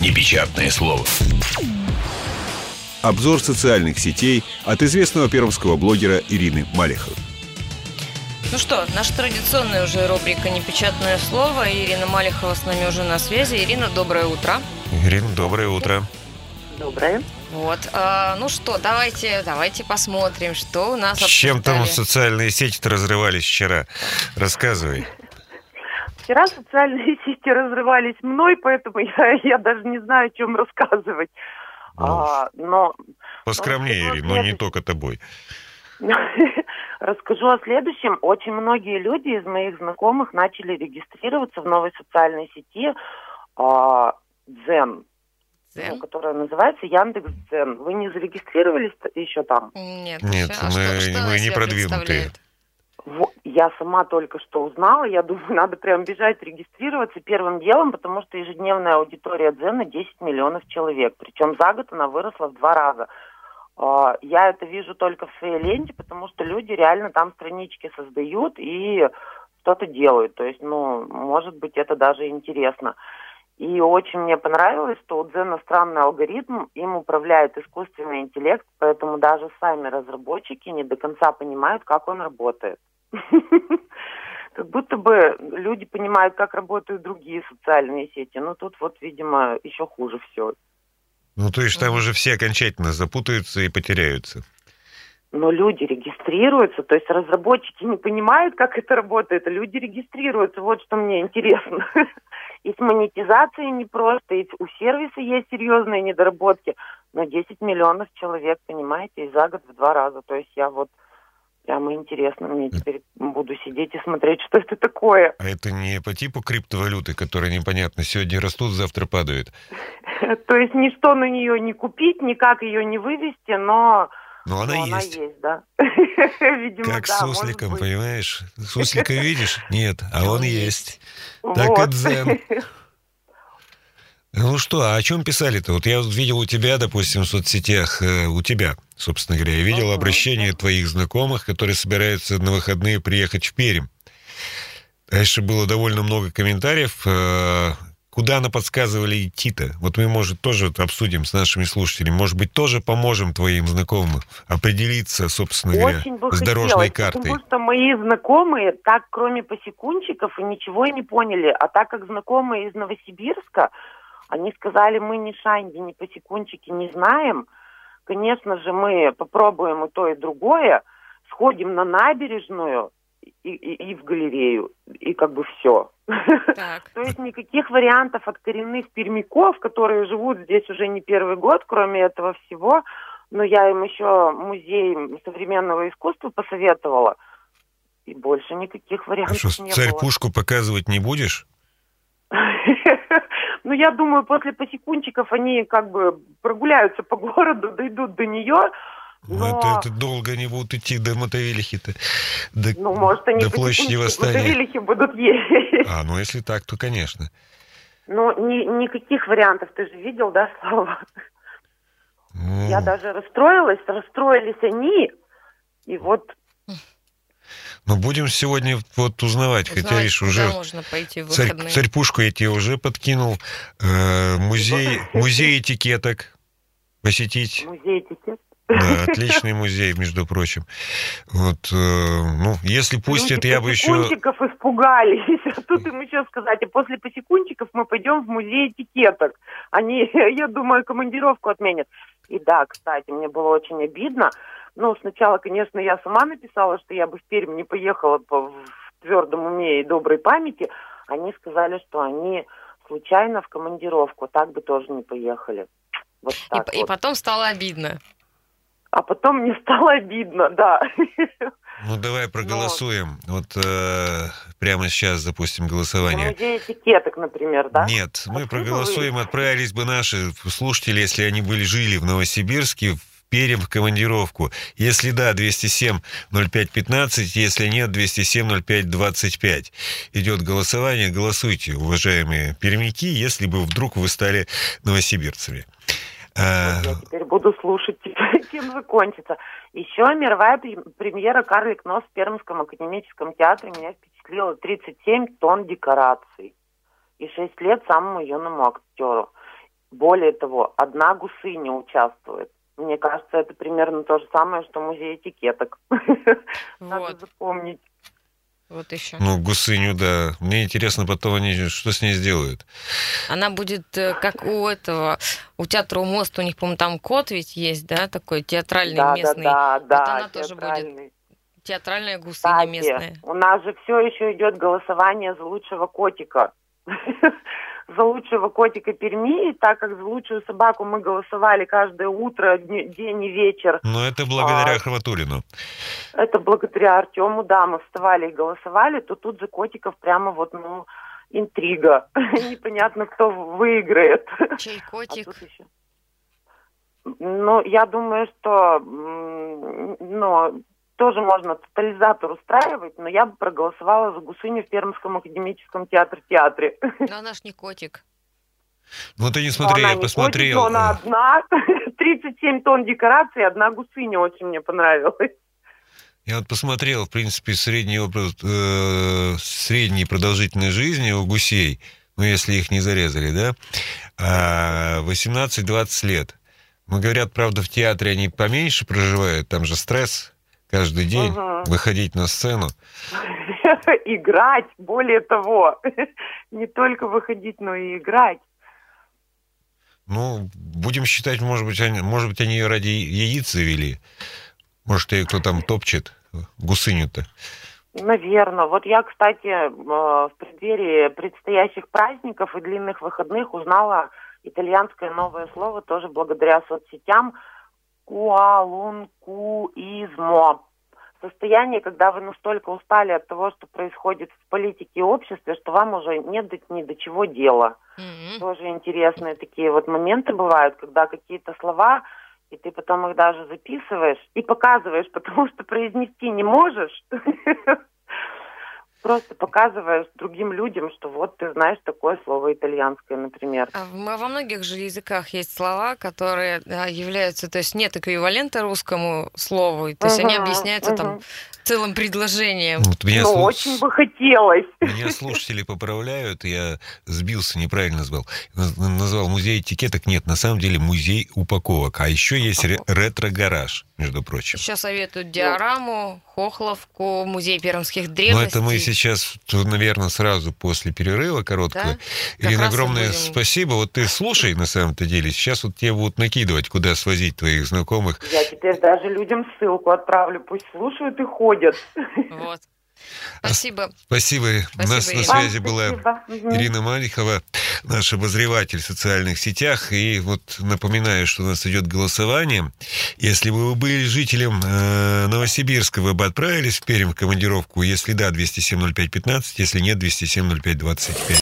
Непечатное слово. Обзор социальных сетей от известного пермского блогера Ирины Малиховой. Ну что, наша традиционная уже рубрика «Непечатное слово». Ирина Малихова с нами уже на связи. Ирина, доброе утро. Ирина, доброе утро. Доброе. Вот, ну что, давайте посмотрим, что у нас С чем обсуждали. там социальные сети-то разрывались вчера? Рассказывай. Вчера социальные сети разрывались мной, поэтому я даже не знаю, о чем рассказывать. Но Поскромнее, Ирина, но не только тобой. Расскажу о следующем. Очень многие люди из моих знакомых начали регистрироваться в новой социальной сети Дзен, которая называется Яндекс.Дзен. Вы не зарегистрировались еще там? Нет, мы не продвинутые. Я сама только что узнала, я думаю, надо прям бежать регистрироваться первым делом, потому что ежедневная аудитория Дзена 10 миллионов человек, причем за год она выросла в 2 раза. Я это вижу только в своей ленте, потому что люди реально там странички создают и что-то делают, то есть, может быть, это даже интересно. И очень мне понравилось, что у Дзена странный алгоритм, им управляет искусственный интеллект, поэтому даже сами разработчики не до конца понимают, как он работает. Как будто бы люди понимают, как работают другие социальные сети. Но тут вот, видимо, еще хуже все. То есть там уже все окончательно запутаются и потеряются. Но люди регистрируются, то есть разработчики не понимают, как это работает, а люди регистрируются. Вот что мне интересно. И с монетизацией непросто, и у сервиса есть серьезные недоработки. Но 10 миллионов человек, понимаете, и за год в 2 раза. То есть я вот прямо интересно, мне теперь буду сидеть и смотреть, что это такое. А это не по типу криптовалюты, которая непонятно, сегодня растут, завтра падают? То есть ничто на нее не купить, никак ее не вывести, но она есть, да. Видимо, как да, с сусликом, понимаешь? Суслика видишь? Нет, а он есть. Так и Дзен. Ну что, а о чем писали-то? Вот я видел у тебя, допустим, в соцсетях, у тебя, собственно говоря, я видел обращение твоих знакомых, которые собираются на выходные приехать в Пермь. Дальше было довольно много комментариев. Куда она подсказывали идти-то? Вот мы, может, тоже обсудим с нашими слушателями. Может быть, тоже поможем твоим знакомым определиться, собственно говоря, с дорожной картой. Потому что мои знакомые так, кроме посекунчиков, и ничего не поняли. А так как знакомые из Новосибирска, они сказали, мы ни шанди, ни посекунчики не знаем. Конечно же, мы попробуем и то, и другое. Сходим на набережную и в галерею. И как бы все. То есть никаких вариантов от коренных пермяков, которые живут здесь уже не первый год, кроме этого всего. Но я им еще музей современного искусства посоветовала. И больше никаких вариантов не было. Царь-пушку показывать не будешь? Я думаю, после посекунчиков они как бы прогуляются по городу, дойдут до нее. Это долго они будут идти до Мотовилихи-то. Может, они до площади Восстания. До Мотовилихи будут ездить. Если так, то конечно. Никаких вариантов. Ты же видел, да, Слава? Я даже расстроились они. И вот... будем сегодня узнавать, хотя, видишь, уже можно пойти в выходные. Царь-пушку я тебе уже подкинул. Музей этикеток посетить. Музей этикеток? Да, отличный музей, между прочим. Если пустят, я бы еще... Посекунчиков испугались. А тут им еще сказать, а после посекунчиков мы пойдем в музей этикеток. Они, я думаю, командировку отменят. И да, кстати, мне было очень обидно. Сначала, конечно, я сама написала, что я бы в Пермь не поехала в твердом уме и доброй памяти. Они сказали, что они случайно в командировку, так бы тоже не поехали. Вот так и потом стало обидно. А потом мне стало обидно, да. Давай проголосуем. Прямо сейчас запустим голосование. Музей этикеток, например, да? Нет, мы проголосуем, отправились бы наши слушатели, если они жили в Новосибирске, в Пермь в командировку. Если да, 207-05-15, если нет, 207-05-25. Идет голосование. Голосуйте, уважаемые пермяки, если бы вдруг вы стали новосибирцами. Я теперь буду слушать, чем закончится. Еще мировая премьера «Карлик Нос» в Пермском академическом театре меня впечатлила. 37 тонн декораций и 6 лет самому юному актеру. более того, одна гусыня участвует. Мне кажется, это примерно то же самое, что музей этикеток. Надо Вот, запомнить. вот еще. Ну, гусыню, да. Мне интересно потом, они что с ней сделают. Она будет как у театра у моста, у них, по-моему, там кот ведь есть, да, такой театральный Да, местный. да, Вот да, она тоже будет театральный. театральная гусыня Кстати, местная. у нас же все еще идет голосование за лучшего котика. За лучшего котика Перми, и так как за лучшую собаку мы голосовали каждое утро, день и вечер. Но это благодаря Хватулину. Это благодаря Артему, да, мы вставали и голосовали, то тут за котиков прямо вот, интрига. Непонятно, кто выиграет. Чей А котик? тут еще... я думаю, что, тоже можно тотализатор устраивать, но я бы проголосовала за гусыню в Пермском академическом театре. Но она ж не котик. Ну, ты не смотри, я посмотрел. Котик, но она одна. 37 тонн декораций, одна гусыня очень мне понравилась. Я вот посмотрел, в принципе, средней продолжительной жизни у гусей, если их не зарезали, да, 18-20 лет. Ну, говорят, правда, в театре они поменьше проживают, там же стресс каждый день, выходить на сцену. Играть, более того, не только выходить, но и играть. Ну, будем считать, может быть, они ее ради яиц завели. Может, ее кто там топчет, гусыню-то. Наверное. Вот я, кстати, в преддверии предстоящих праздников и длинных выходных узнала итальянское новое слово, тоже благодаря соцсетям. Куалункуизмо. Состояние, когда вы настолько устали от того, что происходит в политике и обществе, что вам уже нет ни до чего дела. Тоже интересные такие вот моменты бывают, когда какие-то слова, и ты потом их даже записываешь и показываешь, потому что произнести не можешь. Просто показываешь другим людям, что вот ты знаешь такое слово итальянское, например. Во многих же языках есть слова, которые являются, то есть нет эквивалента русскому слову, то есть они объясняются там целым предложением. Вот очень бы хотелось. Меня слушатели поправляют, я сбился, неправильно назвал. Назвал музей этикеток. Нет, на самом деле музей упаковок. А еще есть ретро-гараж, между прочим. Еще советуют диораму, Хохловку, музей пермских древностей. Ну, это мы сейчас, наверное, сразу после перерыва короткого. Да? Ирина, огромное спасибо. Вот ты слушай, на самом-то деле, сейчас вот тебе будут накидывать, куда свозить твоих знакомых. Я теперь даже людям ссылку отправлю, пусть слушают и ходят. Вот. Спасибо. Спасибо. У нас на связи была Ирина Малихова, наш обозреватель в социальных сетях. И вот напоминаю, что у нас идет голосование. Если бы вы были жителем Новосибирска, вы бы отправились в Пермь в командировку? Если да, 207-05-15, если нет, 207-05-25.